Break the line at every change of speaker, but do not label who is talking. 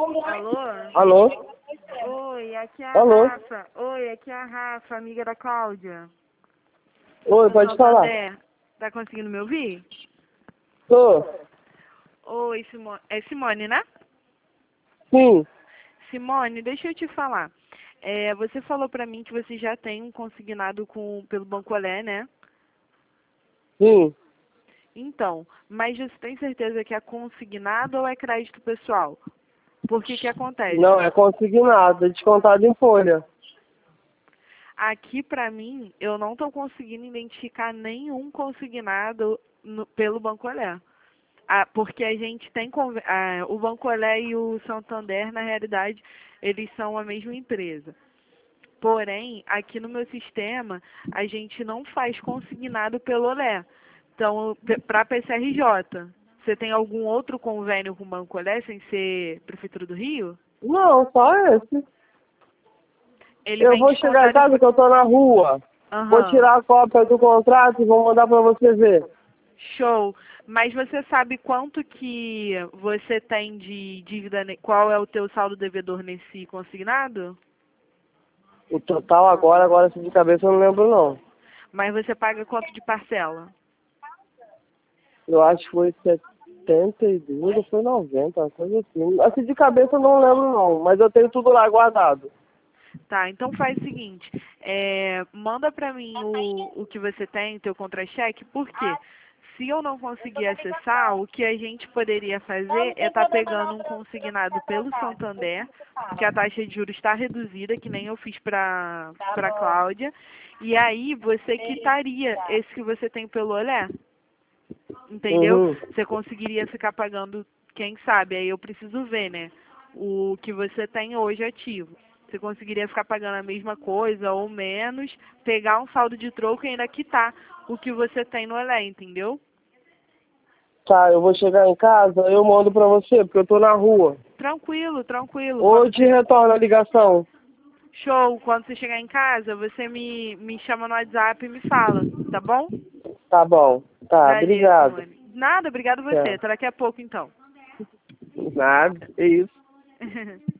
Alô?
Alô?
Oi, aqui é a
Alô?
Rafa. Oi, aqui é a Rafa, amiga da Cláudia.
Oi,
Do
pode falar.
Santander. Tá conseguindo me ouvir?
Tô.
Oi, Simone. É Simone, né?
Sim.
Simone, deixa eu te falar. Você falou pra mim que você já tem um consignado pelo Bancolé, né?
Sim.
Então, mas você tem certeza que é consignado ou é crédito pessoal? Porque que acontece?
Não, é consignado, é descontado em folha.
Aqui, pra mim, eu não estou conseguindo identificar nenhum consignado pelo Bancolé. Porque a gente tem o Bancolé e o Santander, na realidade, eles são a mesma empresa. Porém, aqui no meu sistema, a gente não faz consignado pelo Olé. Então, para PCRJ, você tem algum outro convênio com o Bancolé, sem ser Prefeitura do Rio?
Não, só esse.
Ele
Eu
vem
vou chegar em
descontado
casa que eu tô na rua. Vou
Aham.
tirar a cópia do contrato e vou mandar pra você ver.
Show. Mas você sabe quanto que você tem de dívida, qual é o teu saldo devedor nesse consignado?
O total agora assim de cabeça eu não lembro não.
Mas você paga quanto de parcela?
Eu acho que foi 72 ou foi 90, uma coisa assim. Assim de cabeça eu não lembro não, mas eu tenho tudo lá guardado.
Tá, então faz o seguinte, manda pra mim o que você tem, teu contra-cheque, por quê? Se eu não conseguir acessar, o que a gente poderia fazer é estar pegando um consignado pelo Santander, porque a taxa de juros está reduzida, que nem eu fiz para Cláudia, e aí você quitaria esse que você tem pelo Olé, entendeu?
Uhum.
Você conseguiria ficar pagando, quem sabe, aí eu preciso ver, né, o que você tem hoje ativo. Você conseguiria ficar pagando a mesma coisa ou menos, pegar um saldo de troco e ainda quitar o que você tem no Olé, entendeu?
Tá, eu vou chegar em casa, eu mando pra você, porque eu tô na rua.
Tranquilo, tranquilo.
Ou eu te retorno a ligação.
Show. Quando você chegar em casa, você me chama no WhatsApp e me fala, tá bom?
Tá bom. Tá,
Valeu,
obrigado.
Simone. Nada, obrigado você.
Tchau.
Até daqui a pouco, então.
Nada, é isso.